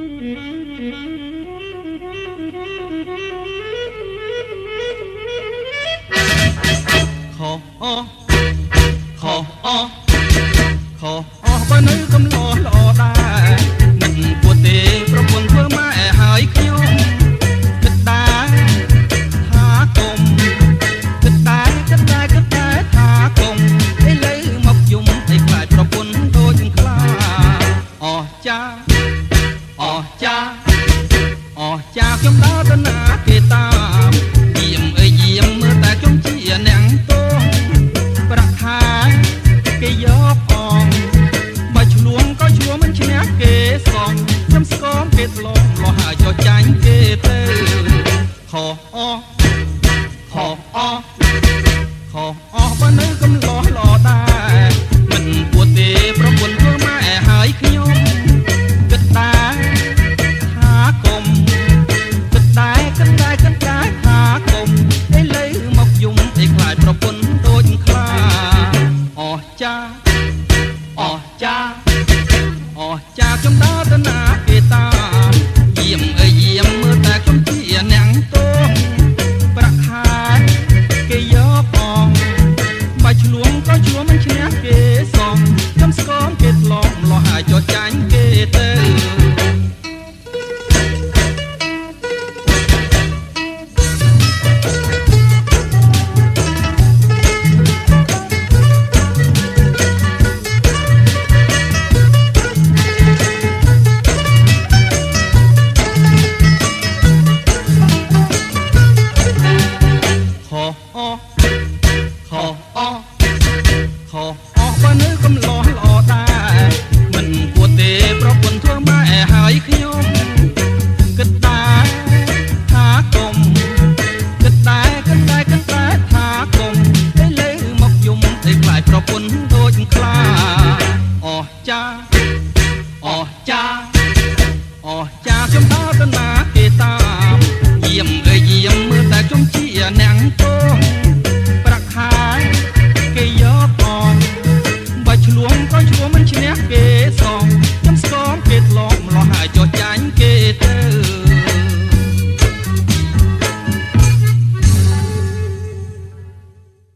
ខោអខោអខោអបើនៅកំឡោះល្អដែរមិនពួតទេប្រពន្ធធ្វើម៉ែហើយខ្ញុំគិតដែរថាគុំគិតដែរថាគុំឥឡូវមកយំឲ្យខ្លាចប្រពន្ធដូចខ្លាអស់ចាអស់ចាអស់ចាខ្ញុំដើរទៅណាគេតាមយាមអើយយាមមើលតែខ្ញុំជាអ្នកទងប្រាក់ខែគេយកអងបើឆ្លួងក៏ឈ្មោះមិនឈ្នះគេសងខ្ញុំស្គមគេធ្លាប់លោះហើយចោះចាញ់គេទៅខោអខោអខោអបើនៅកំឡោះល្អដែរមិនពួតទេប្រពន្ធធ្វើម៉ែហើយខ្ញុំគិតដែរថាគុំគិតដែរថាគុំឥឡូវមកយំឲ្យខ្លាចប្រពន្ធដូចខ្លាអស់ចាអស់ចាអស់ចាខ្ញុំដើរទៅណាគេតាមយាមអើយយាមមើលតែខ្ញុំជាអ្នកទងប្រាក់ខែគេយកអងបើឆ្លួងក៏ឈ្មោះមិនឈ្នះគេសងខ្ញុំស្គមគេធ្លាប់លោះហើយចោះចាញ់គេទៅបើនៅកំឡោះល្អដែរមិនពួតទេប្រពន្ធធ្វើម៉ែហើយខ្ញុំគិតដែរថាគុំគិតដែរថាគុំឥឡូវមកយំឲ្យខ្លាចប្រពន្ធដូចខ្លា